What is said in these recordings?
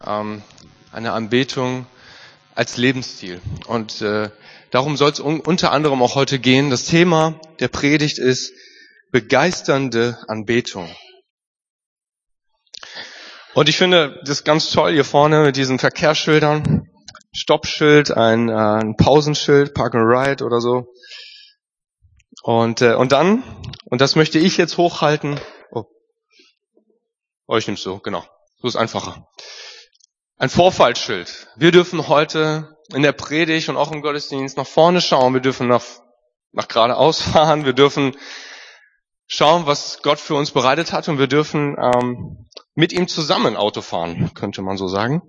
eine Anbetung als Lebensstil. Und darum soll es unter anderem auch heute gehen. Das Thema der Predigt ist begeisternde Anbetung. Und ich finde das ganz toll hier vorne mit diesen Verkehrsschildern. Stoppschild, ein Pausenschild, Park and Ride oder so. Und dann, und das möchte ich jetzt hochhalten. Ich nehm's so, genau. So ist einfacher. Ein Vorfahrtsschild. Wir dürfen heute in der Predigt und auch im Gottesdienst nach vorne schauen. Wir dürfen nach geradeaus fahren. Wir dürfen schauen, was Gott für uns bereitet hat. Und wir dürfen mit ihm zusammen Auto fahren, könnte man so sagen.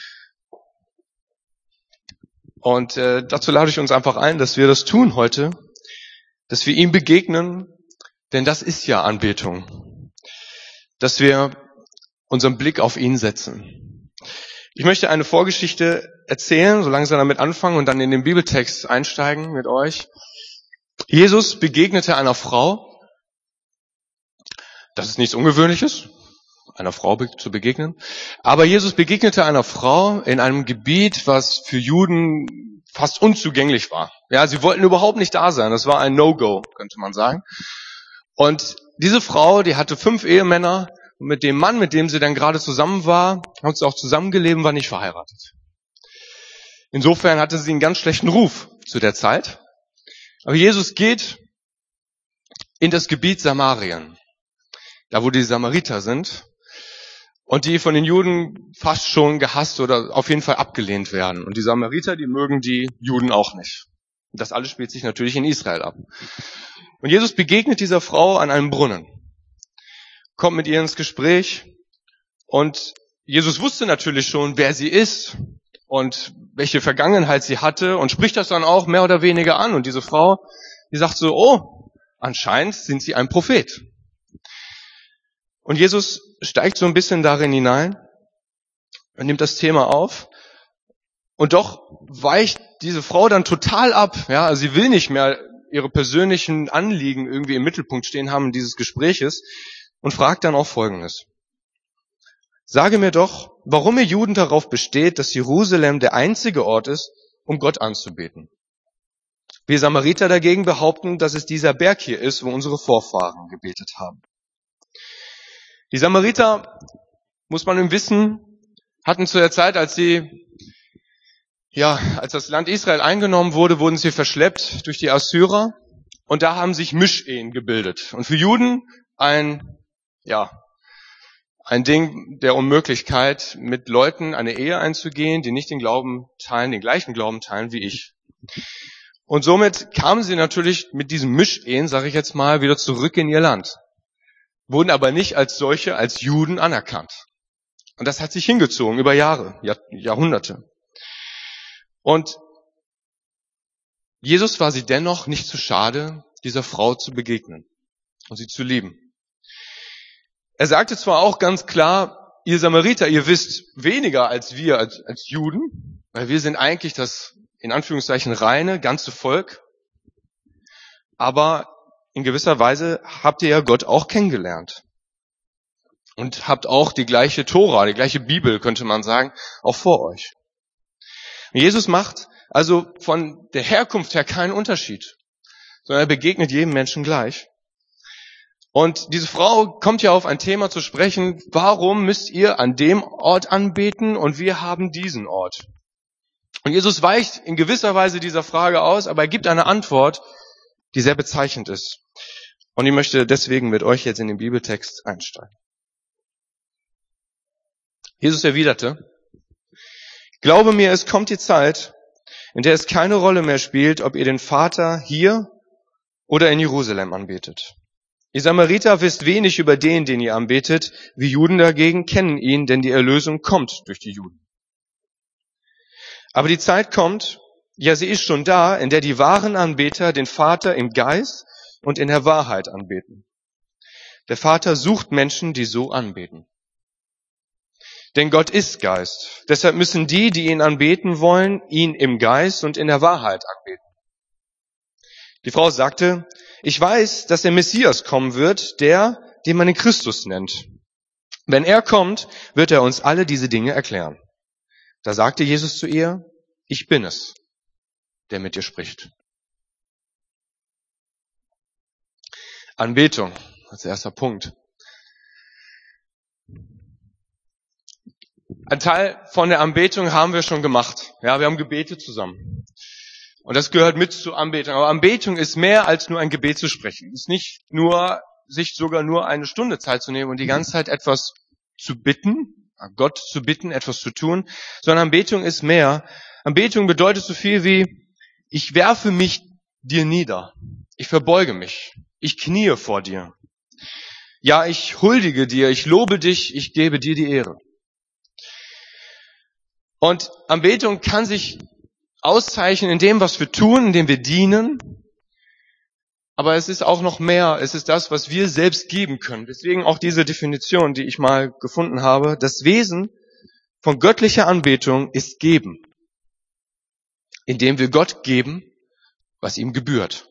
Und dazu lade ich uns einfach ein, dass wir das tun heute, dass wir ihm begegnen, denn das ist ja Anbetung, dass wir unseren Blick auf ihn setzen. Ich möchte eine Vorgeschichte erzählen, so langsam damit anfangen und dann in den Bibeltext einsteigen mit euch. Jesus begegnete einer Frau. Das ist nichts Ungewöhnliches, einer Frau zu begegnen. Aber Jesus begegnete einer Frau in einem Gebiet, was für Juden fast unzugänglich war. Ja, sie wollten überhaupt nicht da sein. Das war ein No-Go, könnte man sagen. Und diese Frau, die hatte 5 Ehemänner. Und mit dem Mann, mit dem sie dann gerade zusammen war, hat sie auch zusammengelebt, war nicht verheiratet. Insofern hatte sie einen ganz schlechten Ruf zu der Zeit. Aber Jesus geht in das Gebiet Samarien, da wo die Samariter sind und die von den Juden fast schon gehasst oder auf jeden Fall abgelehnt werden. Und die Samariter, die mögen die Juden auch nicht. Und das alles spielt sich natürlich in Israel ab. Und Jesus begegnet dieser Frau an einem Brunnen, kommt mit ihr ins Gespräch und Jesus wusste natürlich schon, wer sie ist und welche Vergangenheit sie hatte und spricht das dann auch mehr oder weniger an. Und diese Frau, die sagt so, oh, anscheinend sind sie ein Prophet. Und Jesus steigt so ein bisschen darin hinein und nimmt das Thema auf. Und doch weicht diese Frau dann total ab. Ja, also sie will nicht mehr ihre persönlichen Anliegen irgendwie im Mittelpunkt stehen haben dieses Gespräches und fragt dann auch Folgendes. Sage mir doch, warum ihr Juden darauf besteht, dass Jerusalem der einzige Ort ist, um Gott anzubeten. Wir Samariter dagegen behaupten, dass es dieser Berg hier ist, wo unsere Vorfahren gebetet haben. Die Samariter, muss man wissen, hatten zu der Zeit, als das Land Israel eingenommen wurde, wurden sie verschleppt durch die Assyrer und da haben sich Mischehen gebildet. Und für Juden ein Ding der Unmöglichkeit, mit Leuten eine Ehe einzugehen, die nicht den gleichen Glauben teilen wie ich. Und somit kamen sie natürlich mit diesen Mischehen, sage ich jetzt mal, wieder zurück in ihr Land. Wurden aber nicht als solche, als Juden anerkannt. Und das hat sich hingezogen über Jahre, Jahrhunderte. Und Jesus war sie dennoch nicht zu schade, dieser Frau zu begegnen und sie zu lieben. Er sagte zwar auch ganz klar, ihr Samariter, ihr wisst weniger als wir, als Juden, weil wir sind eigentlich das, in Anführungszeichen, reine, ganze Volk. Aber in gewisser Weise habt ihr ja Gott auch kennengelernt. Und habt auch die gleiche Tora, die gleiche Bibel, könnte man sagen, auch vor euch. Und Jesus macht also von der Herkunft her keinen Unterschied, sondern er begegnet jedem Menschen gleich. Und diese Frau kommt ja auf ein Thema zu sprechen, warum müsst ihr an dem Ort anbeten und wir haben diesen Ort? Und Jesus weicht in gewisser Weise dieser Frage aus, aber er gibt eine Antwort, die sehr bezeichnend ist. Und ich möchte deswegen mit euch jetzt in den Bibeltext einsteigen. Jesus erwiderte, glaube mir, es kommt die Zeit, in der es keine Rolle mehr spielt, ob ihr den Vater hier oder in Jerusalem anbetet. Ihr Samariter wisst wenig über den ihr anbetet, wir Juden dagegen kennen ihn, denn die Erlösung kommt durch die Juden. Aber die Zeit kommt, ja sie ist schon da, in der die wahren Anbeter den Vater im Geist und in der Wahrheit anbeten. Der Vater sucht Menschen, die so anbeten. Denn Gott ist Geist. Deshalb müssen die ihn anbeten wollen, ihn im Geist und in der Wahrheit anbeten. Die Frau sagte, ich weiß, dass der Messias kommen wird, den man den Christus nennt. Wenn er kommt, wird er uns alle diese Dinge erklären. Da sagte Jesus zu ihr, ich bin es, der mit dir spricht. Anbetung als erster Punkt. Ein Teil von der Anbetung haben wir schon gemacht. Ja, wir haben gebetet zusammen. Und das gehört mit zur Anbetung. Aber Anbetung ist mehr als nur ein Gebet zu sprechen. Es ist nicht nur, sich sogar nur eine Stunde Zeit zu nehmen und die ganze Zeit etwas zu bitten, Gott zu bitten, etwas zu tun, sondern Anbetung ist mehr. Anbetung bedeutet so viel wie, ich werfe mich dir nieder. Ich verbeuge mich. Ich kniee vor dir. Ja, ich huldige dir, ich lobe dich, ich gebe dir die Ehre. Und Anbetung kann sich auszeichnen in dem, was wir tun, in dem wir dienen. Aber es ist auch noch mehr. Es ist das, was wir selbst geben können. Deswegen auch diese Definition, die ich mal gefunden habe. Das Wesen von göttlicher Anbetung ist geben. Indem wir Gott geben, was ihm gebührt.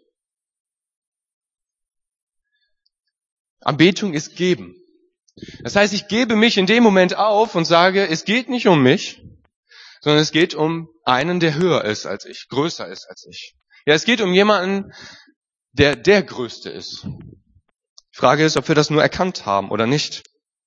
Anbetung ist geben. Das heißt, ich gebe mich in dem Moment auf und sage, es geht nicht um mich, sondern es geht um einen, der höher ist als ich, größer ist als ich. Ja, es geht um jemanden, der Größte ist. Die Frage ist, ob wir das nur erkannt haben oder nicht.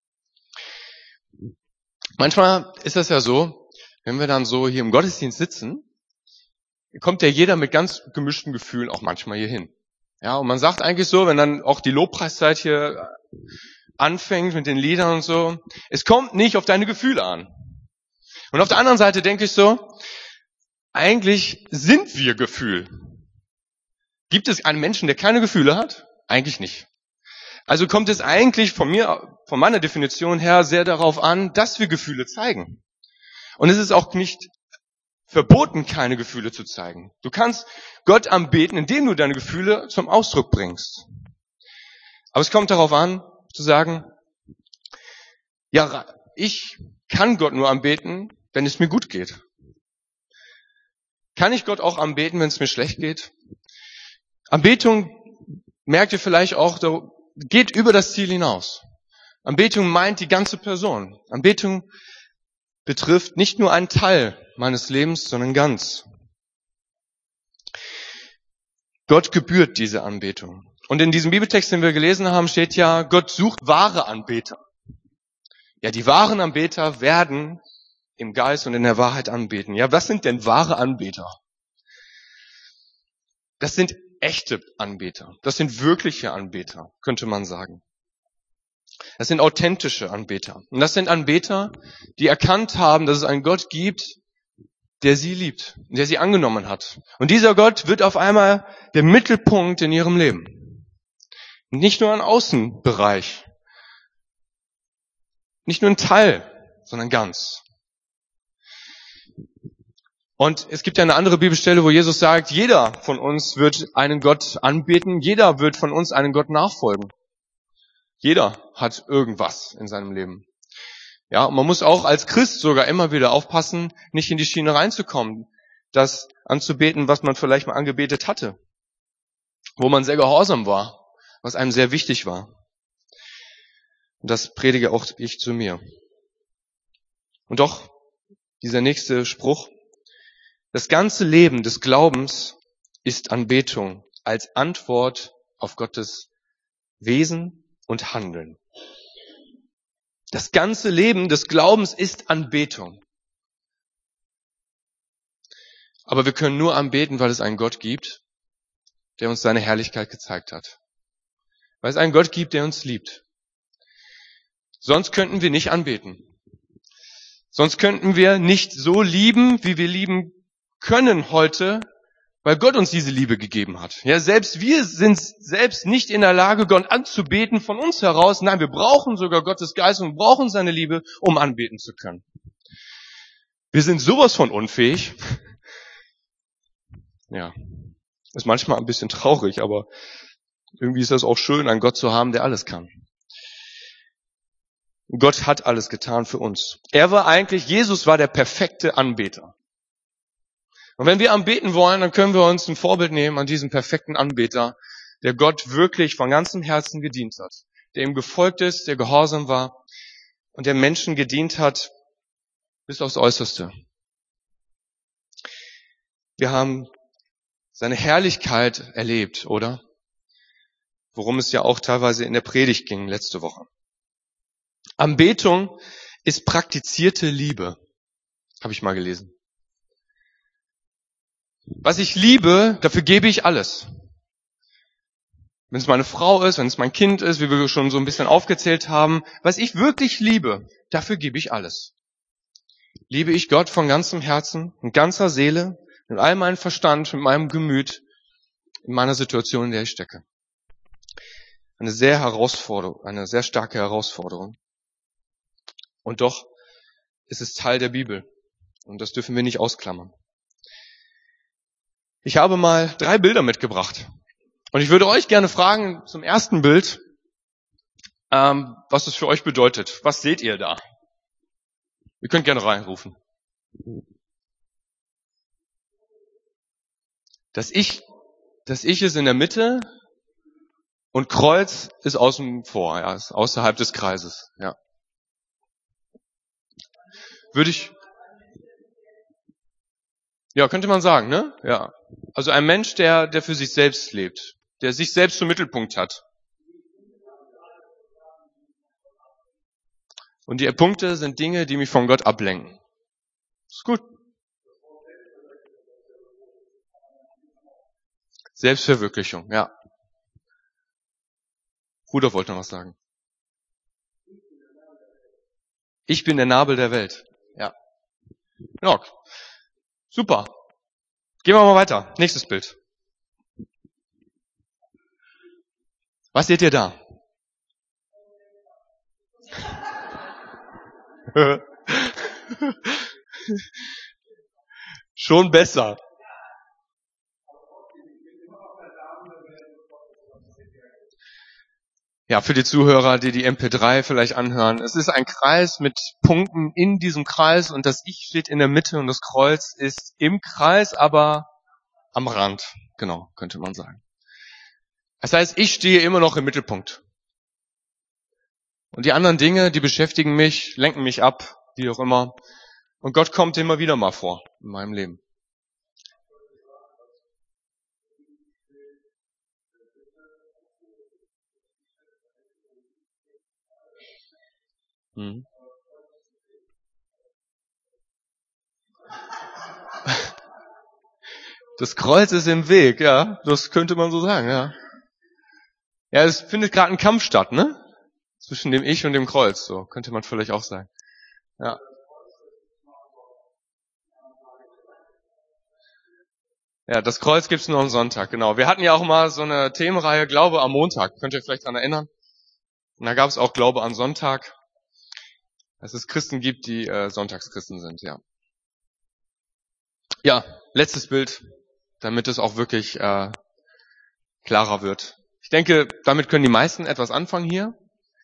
Manchmal ist das ja so, wenn wir dann so hier im Gottesdienst sitzen, kommt ja jeder mit ganz gemischten Gefühlen auch manchmal hier hin. Ja, und man sagt eigentlich so, wenn dann auch die Lobpreiszeit hier anfängt mit den Liedern und so, es kommt nicht auf deine Gefühle an. Und auf der anderen Seite denke ich so, eigentlich sind wir Gefühl. Gibt es einen Menschen, der keine Gefühle hat? Eigentlich nicht. Also kommt es eigentlich von meiner Definition her sehr darauf an, dass wir Gefühle zeigen. Und es ist auch nicht verboten, keine Gefühle zu zeigen. Du kannst Gott anbeten, indem du deine Gefühle zum Ausdruck bringst. Aber es kommt darauf an, zu sagen, ja, ich kann Gott nur anbeten, wenn es mir gut geht. Kann ich Gott auch anbeten, wenn es mir schlecht geht? Anbetung, merkt ihr vielleicht auch, geht über das Ziel hinaus. Anbetung meint die ganze Person. Anbetung betrifft nicht nur einen Teil meines Lebens, sondern ganz. Gott gebührt diese Anbetung. Und in diesem Bibeltext, den wir gelesen haben, steht ja, Gott sucht wahre Anbeter. Ja, die wahren Anbeter werden im Geist und in der Wahrheit anbeten. Ja, was sind denn wahre Anbeter? Das sind echte Anbeter. Das sind wirkliche Anbeter, könnte man sagen. Das sind authentische Anbeter. Und das sind Anbeter, die erkannt haben, dass es einen Gott gibt, der sie liebt, der sie angenommen hat. Und dieser Gott wird auf einmal der Mittelpunkt in ihrem Leben. Nicht nur ein Außenbereich. Nicht nur ein Teil, sondern ganz. Und es gibt ja eine andere Bibelstelle, wo Jesus sagt, jeder von uns wird einen Gott anbeten, jeder wird von uns einen Gott nachfolgen. Jeder hat irgendwas in seinem Leben. Ja, und man muss auch als Christ sogar immer wieder aufpassen, nicht in die Schiene reinzukommen, das anzubeten, was man vielleicht mal angebetet hatte, wo man sehr gehorsam war, was einem sehr wichtig war. Und das predige auch ich zu mir. Und doch, dieser nächste Spruch, das ganze Leben des Glaubens ist Anbetung als Antwort auf Gottes Wesen und Handeln. Das ganze Leben des Glaubens ist Anbetung. Aber wir können nur anbeten, weil es einen Gott gibt, der uns seine Herrlichkeit gezeigt hat. Weil es einen Gott gibt, der uns liebt. Sonst könnten wir nicht anbeten. Sonst könnten wir nicht so lieben, wie wir lieben können heute, weil Gott uns diese Liebe gegeben hat. Ja, selbst wir sind selbst nicht in der Lage, Gott anzubeten von uns heraus. Nein, wir brauchen sogar Gottes Geist und brauchen seine Liebe, um anbeten zu können. Wir sind sowas von unfähig. Ja, ist manchmal ein bisschen traurig, aber irgendwie ist das auch schön, einen Gott zu haben, der alles kann. Gott hat alles getan für uns. Jesus war der perfekte Anbeter. Und wenn wir anbeten wollen, dann können wir uns ein Vorbild nehmen an diesem perfekten Anbeter, der Gott wirklich von ganzem Herzen gedient hat, der ihm gefolgt ist, der gehorsam war und der Menschen gedient hat bis aufs Äußerste. Wir haben seine Herrlichkeit erlebt, oder? Worum es ja auch teilweise in der Predigt ging letzte Woche. Anbetung ist praktizierte Liebe, habe ich mal gelesen. Was ich liebe, dafür gebe ich alles. Wenn es meine Frau ist, wenn es mein Kind ist, wie wir schon so ein bisschen aufgezählt haben, was ich wirklich liebe, dafür gebe ich alles. Liebe ich Gott von ganzem Herzen, mit ganzer Seele, mit all meinem Verstand, mit meinem Gemüt, in meiner Situation, in der ich stecke. Eine sehr starke Herausforderung. Und doch ist es Teil der Bibel. Und das dürfen wir nicht ausklammern. Ich habe mal 3 Bilder mitgebracht. Und ich würde euch gerne fragen, zum ersten Bild, was es für euch bedeutet. Was seht ihr da? Ihr könnt gerne reinrufen. Das Ich ist in der Mitte und Kreuz ist außen vor, ja, ist außerhalb des Kreises, ja. Könnte man sagen, ne? Ja. Also ein Mensch, der für sich selbst lebt, der sich selbst zum Mittelpunkt hat. Und die Punkte sind Dinge, die mich von Gott ablenken. Ist gut. Selbstverwirklichung, ja. Rudolf wollte noch was sagen. Ich bin der Nabel der Welt. Ja. Ja. Super. Gehen wir mal weiter. Nächstes Bild. Was seht ihr da? Schon besser. Ja, für die Zuhörer, die MP3 vielleicht anhören. Es ist ein Kreis mit Punkten in diesem Kreis und das Ich steht in der Mitte und das Kreuz ist im Kreis, aber am Rand. Genau, könnte man sagen. Das heißt, ich stehe immer noch im Mittelpunkt. Und die anderen Dinge, die beschäftigen mich, lenken mich ab, wie auch immer. Und Gott kommt immer wieder mal vor in meinem Leben. Das Kreuz ist im Weg, ja, das könnte man so sagen, ja. Ja, es findet gerade ein Kampf statt, ne? Zwischen dem Ich und dem Kreuz, so könnte man vielleicht auch sagen. Ja. Ja, das Kreuz gibt's nur am Sonntag, genau. Wir hatten ja auch mal so eine Themenreihe Glaube am Montag, könnt ihr euch vielleicht daran erinnern? Und da gab's auch Glaube am Sonntag, dass es Christen gibt, die Sonntagschristen sind, ja. Ja, letztes Bild, damit es auch wirklich klarer wird. Ich denke, damit können die meisten etwas anfangen hier.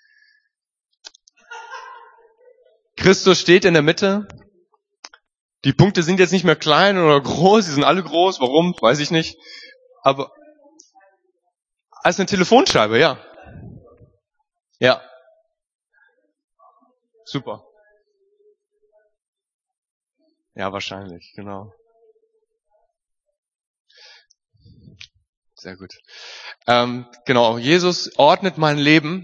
Christus steht in der Mitte. Die Punkte sind jetzt nicht mehr klein oder groß, sie sind alle groß. Warum? Weiß ich nicht. Aber als eine Telefonscheibe, ja. Ja. Super. Ja, wahrscheinlich, genau. Sehr gut. Genau, Jesus ordnet mein Leben.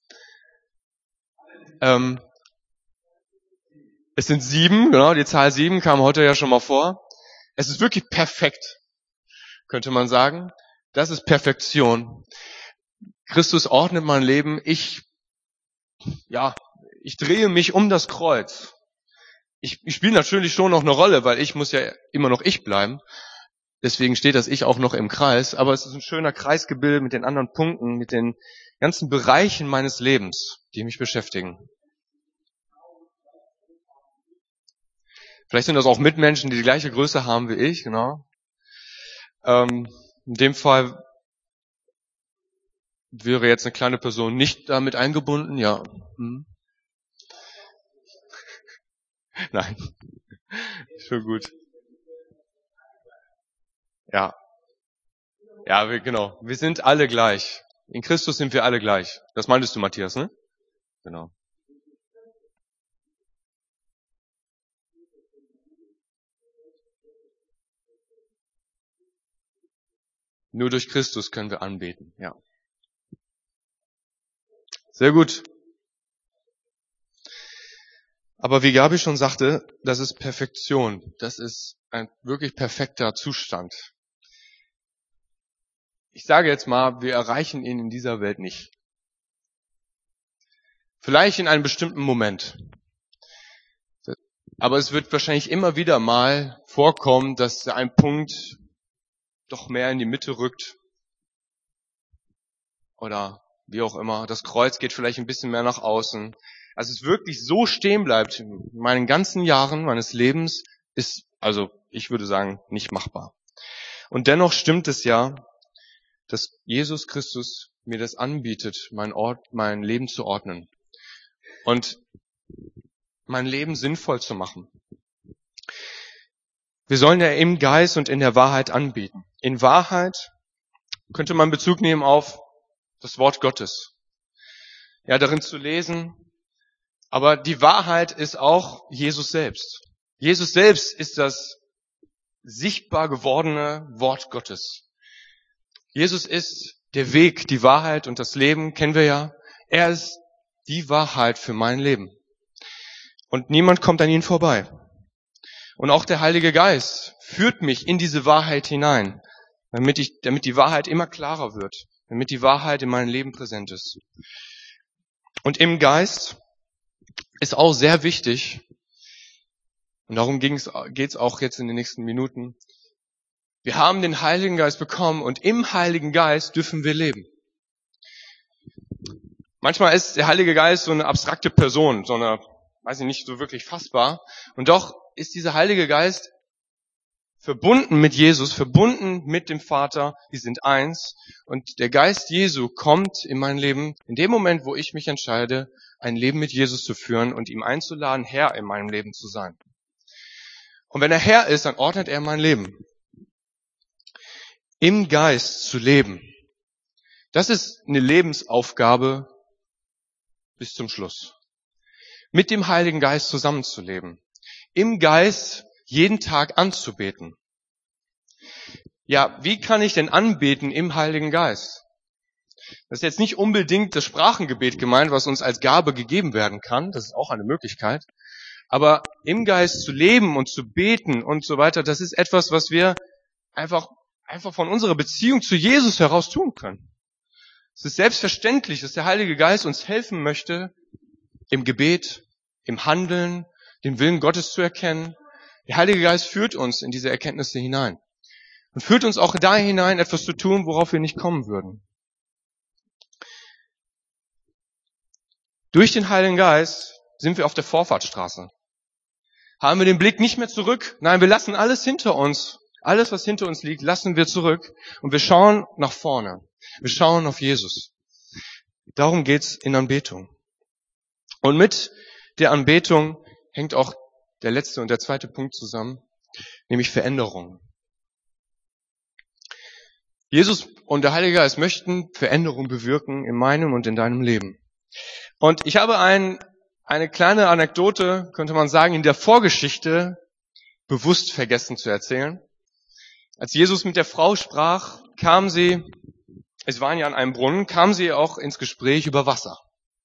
Es sind 7, genau, die Zahl 7 kam heute ja schon mal vor. Es ist wirklich perfekt, könnte man sagen. Das ist Perfektion. Christus ordnet mein Leben. Ich drehe mich um das Kreuz. Ich spiele natürlich schon noch eine Rolle, weil ich muss ja immer noch ich bleiben. Deswegen steht das Ich auch noch im Kreis. Aber es ist ein schöner Kreisgebilde mit den anderen Punkten, mit den ganzen Bereichen meines Lebens, die mich beschäftigen. Vielleicht sind das auch Mitmenschen, die gleiche Größe haben wie ich, genau. In dem Fall wäre jetzt eine kleine Person nicht damit eingebunden, ja. Nein. Schon gut. Ja. Ja, genau. Wir sind alle gleich. In Christus sind wir alle gleich. Das meintest du, Matthias, ne? Genau. Nur durch Christus können wir anbeten, ja. Sehr gut. Aber wie Gabi schon sagte, das ist Perfektion. Das ist ein wirklich perfekter Zustand. Ich sage jetzt mal, wir erreichen ihn in dieser Welt nicht. Vielleicht in einem bestimmten Moment. Aber es wird wahrscheinlich immer wieder mal vorkommen, dass ein Punkt doch mehr in die Mitte rückt. Oder wie auch immer. Das Kreuz geht vielleicht ein bisschen mehr nach außen. Also es wirklich so stehen bleibt in meinen ganzen Jahren meines Lebens, ist, also ich würde sagen, nicht machbar. Und dennoch stimmt es ja, dass Jesus Christus mir das anbietet, mein Leben zu ordnen und mein Leben sinnvoll zu machen. Wir sollen ja im Geist und in der Wahrheit anbeten. In Wahrheit könnte man Bezug nehmen auf das Wort Gottes. Ja, darin zu lesen. Aber die Wahrheit ist auch Jesus selbst. Jesus selbst ist das sichtbar gewordene Wort Gottes. Jesus ist der Weg, die Wahrheit und das Leben, kennen wir ja. Er ist die Wahrheit für mein Leben. Und niemand kommt an ihn vorbei. Und auch der Heilige Geist führt mich in diese Wahrheit hinein, damit die Wahrheit immer klarer wird, damit die Wahrheit in meinem Leben präsent ist. Und im Geist ist auch sehr wichtig, und darum geht's auch jetzt in den nächsten Minuten, wir haben den Heiligen Geist bekommen und im Heiligen Geist dürfen wir leben. Manchmal ist der Heilige Geist so eine abstrakte Person, so eine, weiß ich nicht, so wirklich fassbar. Und doch ist dieser Heilige Geist verbunden mit Jesus, verbunden mit dem Vater. Die sind eins. Und der Geist Jesu kommt in mein Leben in dem Moment, wo ich mich entscheide, ein Leben mit Jesus zu führen und ihm einzuladen, Herr in meinem Leben zu sein. Und wenn er Herr ist, dann ordnet er mein Leben. Im Geist zu leben, das ist eine Lebensaufgabe bis zum Schluss. Mit dem Heiligen Geist zusammenzuleben. Im Geist jeden Tag anzubeten. Ja, wie kann ich denn anbeten im Heiligen Geist? Das ist jetzt nicht unbedingt das Sprachengebet gemeint, was uns als Gabe gegeben werden kann. Das ist auch eine Möglichkeit. Aber im Geist zu leben und zu beten und so weiter, das ist etwas, was wir einfach von unserer Beziehung zu Jesus heraus tun können. Es ist selbstverständlich, dass der Heilige Geist uns helfen möchte, im Gebet, im Handeln, den Willen Gottes zu erkennen. Der Heilige Geist führt uns in diese Erkenntnisse hinein. Und führt uns auch da hinein, etwas zu tun, worauf wir nicht kommen würden. Durch den Heiligen Geist sind wir auf der Vorfahrtsstraße. Haben wir den Blick nicht mehr zurück. Nein, wir lassen alles hinter uns. Alles, was hinter uns liegt, lassen wir zurück. Und wir schauen nach vorne. Wir schauen auf Jesus. Darum geht's in Anbetung. Und mit der Anbetung hängt auch der letzte und der zweite Punkt zusammen, nämlich Veränderung. Jesus und der Heilige Geist möchten Veränderung bewirken in meinem und in deinem Leben. Und ich habe eine kleine Anekdote, könnte man sagen, in der Vorgeschichte bewusst vergessen zu erzählen. Als Jesus mit der Frau sprach, es waren ja an einem Brunnen, kam sie auch ins Gespräch über Wasser.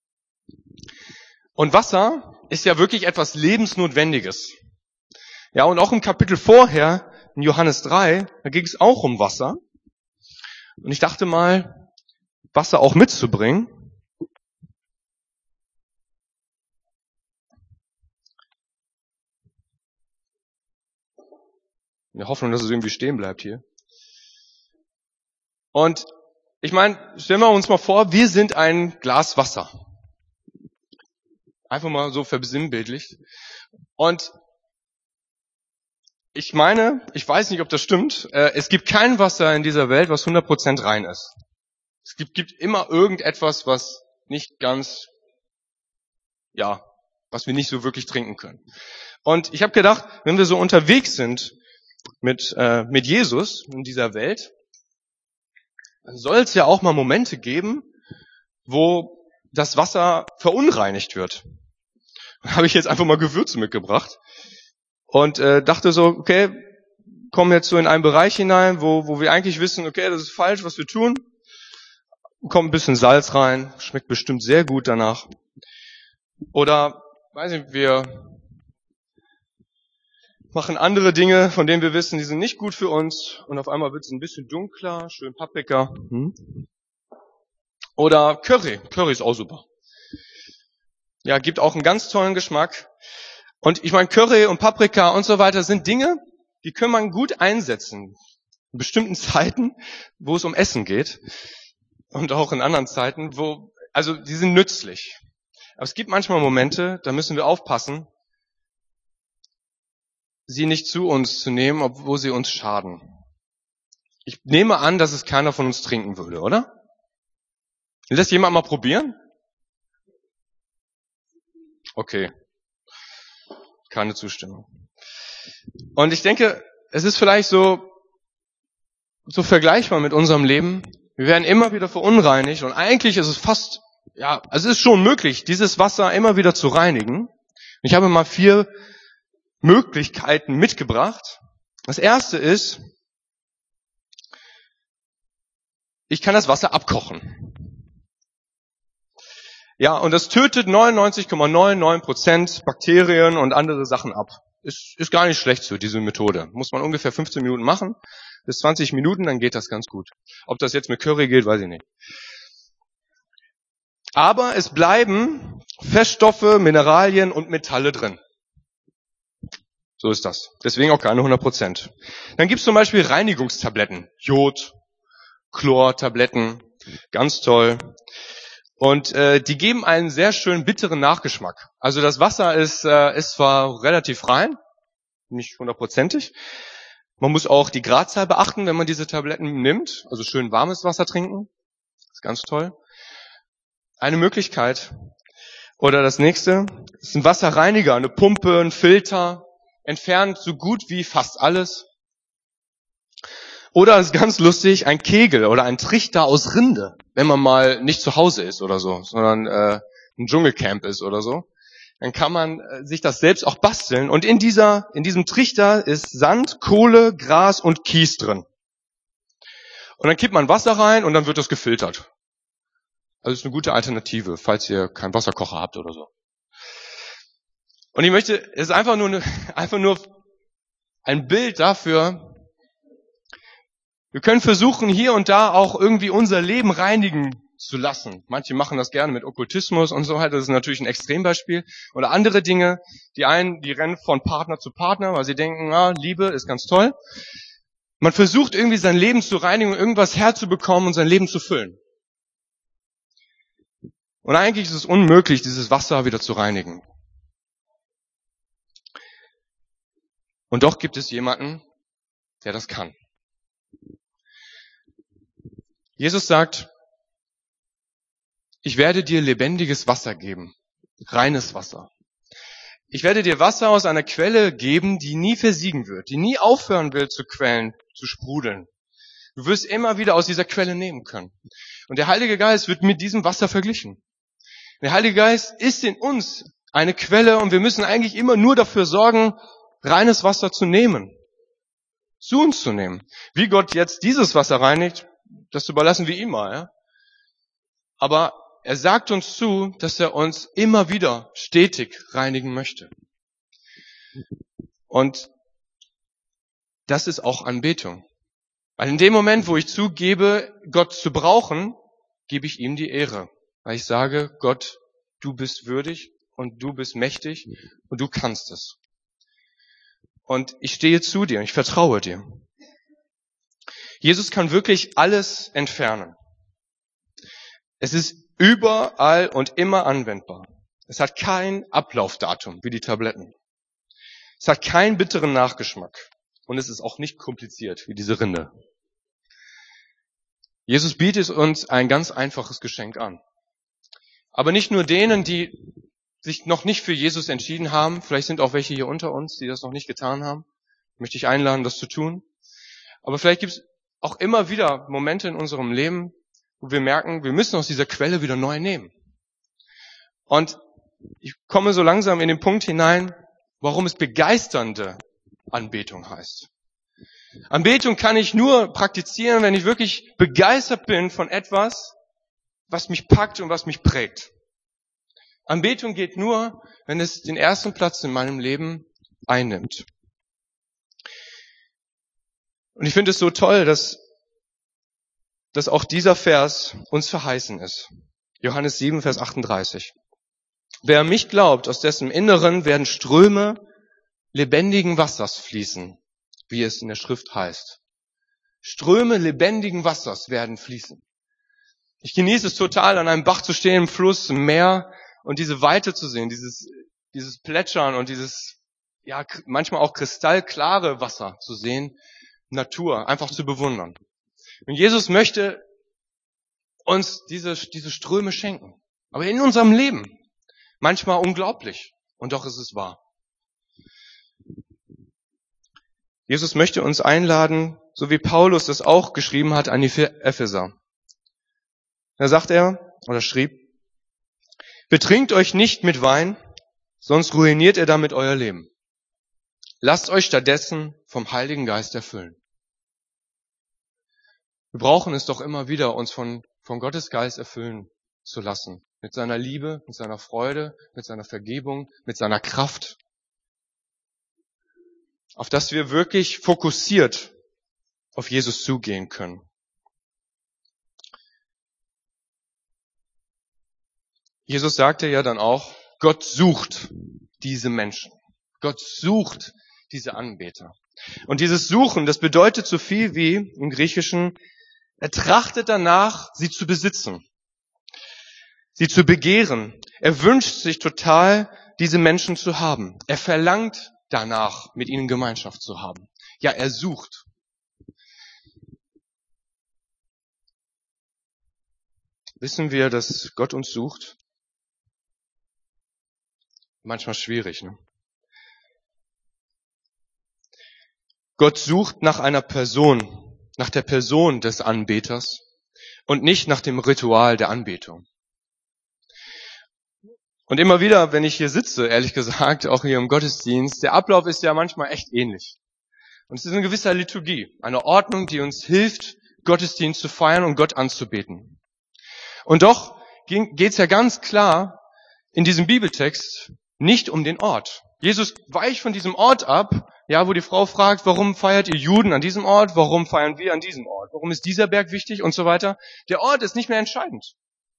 Und Wasser ist ja wirklich etwas Lebensnotwendiges. Ja, und auch im Kapitel vorher, in Johannes 3, da ging es auch um Wasser. Und ich dachte mal, Wasser auch mitzubringen. In der Hoffnung, dass es irgendwie stehen bleibt hier. Und ich meine, stellen wir uns mal vor, wir sind ein Glas Wasser. Einfach mal so versinnbildlicht. Und ich meine, ich weiß nicht, ob das stimmt, es gibt kein Wasser in dieser Welt, was 100% rein ist. Es gibt immer irgendetwas, was nicht ganz, was wir nicht so wirklich trinken können. Und ich habe gedacht, wenn wir so unterwegs sind mit Jesus in dieser Welt, dann soll es ja auch mal Momente geben, wo das Wasser verunreinigt wird. Da habe ich jetzt einfach mal Gewürze mitgebracht und dachte so, okay, kommen jetzt so in einen Bereich hinein, wo wir eigentlich wissen, okay, das ist falsch, was wir tun. Kommt ein bisschen Salz rein, schmeckt bestimmt sehr gut danach. Oder, weiß nicht, wir machen andere Dinge, von denen wir wissen, die sind nicht gut für uns. Und auf einmal wird es ein bisschen dunkler, schön Paprika. Oder Curry. Curry ist auch super. Ja, gibt auch einen ganz tollen Geschmack. Und ich meine, Curry und Paprika und so weiter sind Dinge, die kann man gut einsetzen. In bestimmten Zeiten, wo es um Essen geht. Und auch in anderen Zeiten, also die sind nützlich. Aber es gibt manchmal Momente, da müssen wir aufpassen, sie nicht zu uns zu nehmen, obwohl sie uns schaden. Ich nehme an, dass es keiner von uns trinken würde, oder? Will das jemand mal probieren? Okay. Keine Zustimmung. Und ich denke, es ist vielleicht so vergleichbar mit unserem Leben. Wir werden immer wieder verunreinigt und eigentlich ist es fast, es ist schon möglich, dieses Wasser immer wieder zu reinigen. Ich habe mal 4 Möglichkeiten mitgebracht. Das erste ist, ich kann das Wasser abkochen. Ja, und das tötet 99,99% Bakterien und andere Sachen ab. Ist gar nicht schlecht so, diese Methode. Muss man ungefähr 15 Minuten machen, bis 20 Minuten, dann geht das ganz gut. Ob das jetzt mit Curry geht, weiß ich nicht. Aber es bleiben Feststoffe, Mineralien und Metalle drin. So ist das. Deswegen auch keine 100%. Dann gibt es zum Beispiel Reinigungstabletten. Jod, Chlortabletten. Ganz toll. Und die geben einen sehr schön bitteren Nachgeschmack. Also das Wasser ist zwar relativ rein, nicht 100%. Man muss auch die Gradzahl beachten, wenn man diese Tabletten nimmt. Also schön warmes Wasser trinken. Das ist ganz toll. Eine Möglichkeit. Oder das nächste ist ein Wasserreiniger, eine Pumpe, ein Filter. Entfernt so gut wie fast alles. Oder, das ist ganz lustig, ein Kegel oder ein Trichter aus Rinde, wenn man mal nicht zu Hause ist oder so, sondern ein Dschungelcamp ist oder so. Dann kann man sich das selbst auch basteln. Und in diesem Trichter ist Sand, Kohle, Gras und Kies drin. Und dann kippt man Wasser rein und dann wird das gefiltert. Also ist eine gute Alternative, falls ihr keinen Wasserkocher habt oder so. Und es ist einfach nur ein Bild dafür. Wir können versuchen, hier und da auch irgendwie unser Leben reinigen zu lassen. Manche machen das gerne mit Okkultismus und so weiter. Das ist natürlich ein Extrembeispiel. Oder andere Dinge. Die einen, die rennen von Partner zu Partner, weil sie denken, Liebe ist ganz toll. Man versucht irgendwie sein Leben zu reinigen und irgendwas herzubekommen und sein Leben zu füllen. Und eigentlich ist es unmöglich, dieses Wasser wieder zu reinigen. Und doch gibt es jemanden, der das kann. Jesus sagt, ich werde dir lebendiges Wasser geben, reines Wasser. Ich werde dir Wasser aus einer Quelle geben, die nie versiegen wird, die nie aufhören will zu quellen, zu sprudeln. Du wirst immer wieder aus dieser Quelle nehmen können. Und der Heilige Geist wird mit diesem Wasser verglichen. Der Heilige Geist ist in uns eine Quelle und wir müssen eigentlich immer nur dafür sorgen, reines Wasser zu nehmen, zu uns zu nehmen. Wie Gott jetzt dieses Wasser reinigt, das überlassen wir ihm mal. Ja? Aber er sagt uns zu, dass er uns immer wieder stetig reinigen möchte. Und das ist auch Anbetung. Weil in dem Moment, wo ich zugebe, Gott zu brauchen, gebe ich ihm die Ehre. Weil ich sage, Gott, du bist würdig und du bist mächtig und du kannst es. Und ich stehe zu dir und ich vertraue dir. Jesus kann wirklich alles entfernen. Es ist überall und immer anwendbar. Es hat kein Ablaufdatum wie die Tabletten. Es hat keinen bitteren Nachgeschmack. Und es ist auch nicht kompliziert wie diese Rinde. Jesus bietet uns ein ganz einfaches Geschenk an. Aber nicht nur denen, die sich noch nicht für Jesus entschieden haben, vielleicht sind auch welche hier unter uns, die das noch nicht getan haben, möchte ich einladen, das zu tun. Aber vielleicht gibt es auch immer wieder Momente in unserem Leben, wo wir merken, wir müssen aus dieser Quelle wieder neu nehmen. Und ich komme so langsam in den Punkt hinein, warum es begeisternde Anbetung heißt. Anbetung kann ich nur praktizieren, wenn ich wirklich begeistert bin von etwas, was mich packt und was mich prägt. Anbetung geht nur, wenn es den ersten Platz in meinem Leben einnimmt. Und ich finde es so toll, dass auch dieser Vers uns verheißen ist. Johannes 7, Vers 38. Wer an mich glaubt, aus dessen Inneren werden Ströme lebendigen Wassers fließen, wie es in der Schrift heißt. Ströme lebendigen Wassers werden fließen. Ich genieße es total, an einem Bach zu stehen, im Fluss, im Meer und diese Weite zu sehen, dieses Plätschern und dieses, ja, manchmal auch kristallklare Wasser zu sehen, Natur, einfach zu bewundern. Und Jesus möchte uns diese Ströme schenken. Aber in unserem Leben. Manchmal unglaublich. Und doch ist es wahr. Jesus möchte uns einladen, so wie Paulus das auch geschrieben hat an die Epheser. Da sagt er, oder schrieb, betrinkt euch nicht mit Wein, sonst ruiniert ihr damit euer Leben. Lasst euch stattdessen vom Heiligen Geist erfüllen. Wir brauchen es doch immer wieder, uns von Gottes Geist erfüllen zu lassen. Mit seiner Liebe, mit seiner Freude, mit seiner Vergebung, mit seiner Kraft. Auf dass wir wirklich fokussiert auf Jesus zugehen können. Jesus sagte ja dann auch, Gott sucht diese Menschen. Gott sucht diese Anbeter. Und dieses Suchen, das bedeutet so viel wie im Griechischen, er trachtet danach, sie zu besitzen, sie zu begehren. Er wünscht sich total, diese Menschen zu haben. Er verlangt danach, mit ihnen Gemeinschaft zu haben. Ja, er sucht. Wissen wir, dass Gott uns sucht? Manchmal schwierig, ne? Gott sucht nach einer Person, nach der Person des Anbeters und nicht nach dem Ritual der Anbetung. Und immer wieder, wenn ich hier sitze, ehrlich gesagt, auch hier im Gottesdienst, der Ablauf ist ja manchmal echt ähnlich. Und es ist eine gewisse Liturgie, eine Ordnung, die uns hilft, Gottesdienst zu feiern und Gott anzubeten. Und doch geht es ja ganz klar in diesem Bibeltext nicht um den Ort. Jesus weicht von diesem Ort ab, ja, wo die Frau fragt, warum feiert ihr Juden an diesem Ort, warum feiern wir an diesem Ort, warum ist dieser Berg wichtig und so weiter. Der Ort ist nicht mehr entscheidend.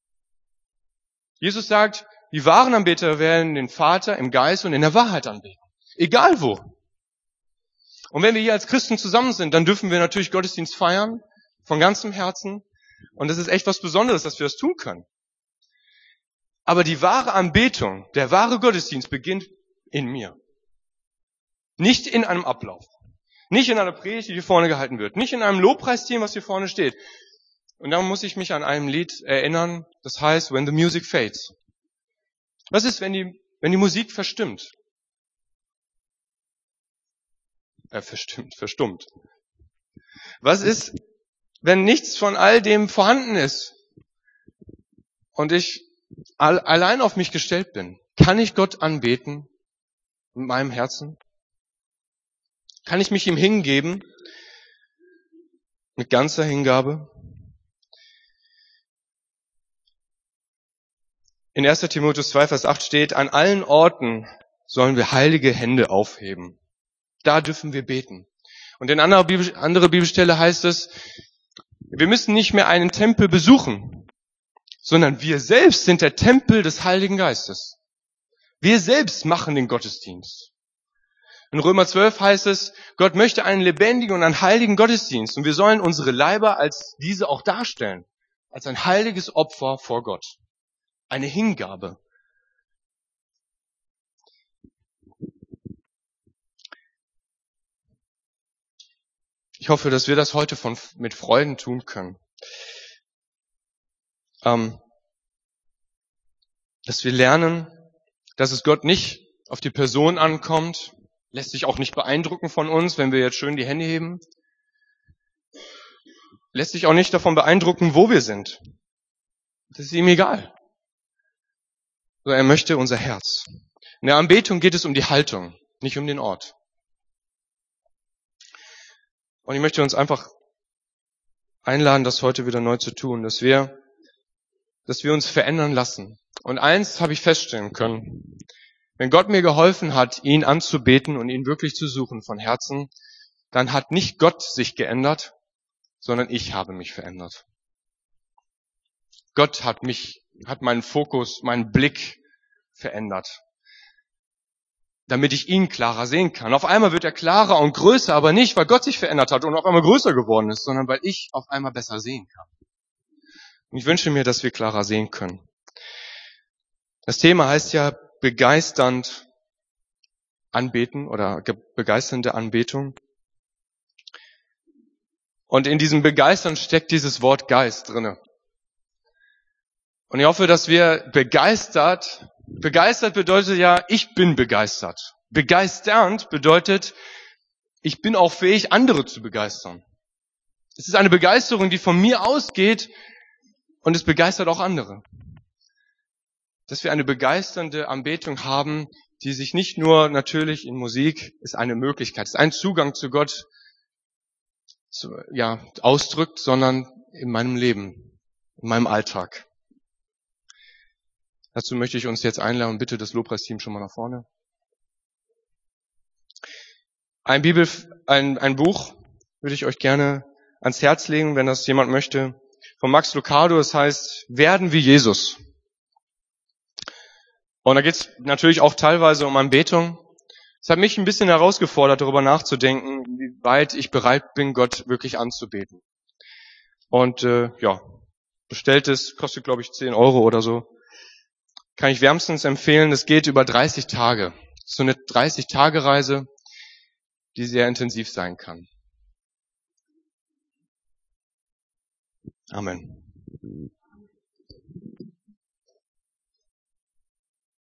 Jesus sagt, die wahren Anbeter werden den Vater im Geist und in der Wahrheit anbeten. Egal wo. Und wenn wir hier als Christen zusammen sind, dann dürfen wir natürlich Gottesdienst feiern, von ganzem Herzen. Und das ist echt was Besonderes, dass wir das tun können. Aber die wahre Anbetung, der wahre Gottesdienst beginnt in mir. Nicht in einem Ablauf. Nicht in einer Predigt, die hier vorne gehalten wird. Nicht in einem Lobpreisteam, was hier vorne steht. Und dann muss ich mich an einem Lied erinnern, das heißt, When the Music Fades. Was ist, wenn die Musik verstummt? Verstummt. Was ist, wenn nichts von all dem vorhanden ist und ich allein auf mich gestellt bin? Kann ich Gott anbeten mit meinem Herzen? Kann ich mich ihm hingeben mit ganzer Hingabe? In 1. Timotheus 2, Vers 8 steht, an allen Orten sollen wir heilige Hände aufheben. Da dürfen wir beten. Und in anderer Bibelstelle heißt es, wir müssen nicht mehr einen Tempel besuchen, sondern wir selbst sind der Tempel des Heiligen Geistes. Wir selbst machen den Gottesdienst. In Römer 12 heißt es, Gott möchte einen lebendigen und einen heiligen Gottesdienst. Und wir sollen unsere Leiber als diese auch darstellen. Als ein heiliges Opfer vor Gott. Eine Hingabe. Ich hoffe, dass wir das heute mit Freuden tun können. Dass wir lernen, dass es Gott nicht auf die Person ankommt, lässt sich auch nicht beeindrucken von uns, wenn wir jetzt schön die Hände heben. Lässt sich auch nicht davon beeindrucken, wo wir sind. Das ist ihm egal. So, er möchte unser Herz. In der Anbetung geht es um die Haltung, nicht um den Ort. Und ich möchte uns einfach einladen, das heute wieder neu zu tun, dass wir uns verändern lassen. Und eins habe ich feststellen können: Wenn Gott mir geholfen hat, ihn anzubeten und ihn wirklich zu suchen von Herzen, dann hat nicht Gott sich geändert, sondern ich habe mich verändert. Gott hat meinen Fokus, meinen Blick verändert, damit ich ihn klarer sehen kann. Auf einmal wird er klarer und größer, aber nicht, weil Gott sich verändert hat und auf einmal größer geworden ist, sondern weil ich auf einmal besser sehen kann. Und ich wünsche mir, dass wir klarer sehen können. Das Thema heißt ja begeisternd anbeten oder begeisternde Anbetung. Und in diesem Begeistern steckt dieses Wort Geist drinne. Und ich hoffe, dass wir begeistert bedeutet ja, ich bin begeistert. Begeisternd bedeutet, ich bin auch fähig, andere zu begeistern. Es ist eine Begeisterung, die von mir ausgeht und es begeistert auch andere. Dass wir eine begeisternde Anbetung haben, die sich nicht nur natürlich in Musik, ist eine Möglichkeit, ist ein Zugang zu Gott, ausdrückt, sondern in meinem Leben, in meinem Alltag. Dazu möchte ich uns jetzt einladen und bitte das Lobpreisteam schon mal nach vorne. Ein Buch würde ich euch gerne ans Herz legen, wenn das jemand möchte, von Max Lucado. Es heißt Werden wie Jesus. Und da geht es natürlich auch teilweise um Anbetung. Es hat mich ein bisschen herausgefordert, darüber nachzudenken, wie weit ich bereit bin, Gott wirklich anzubeten. Und bestellt es, kostet glaube ich 10 € oder so. Kann ich wärmstens empfehlen. Es geht über 30 Tage. So eine 30-Tage-Reise, die sehr intensiv sein kann. Amen.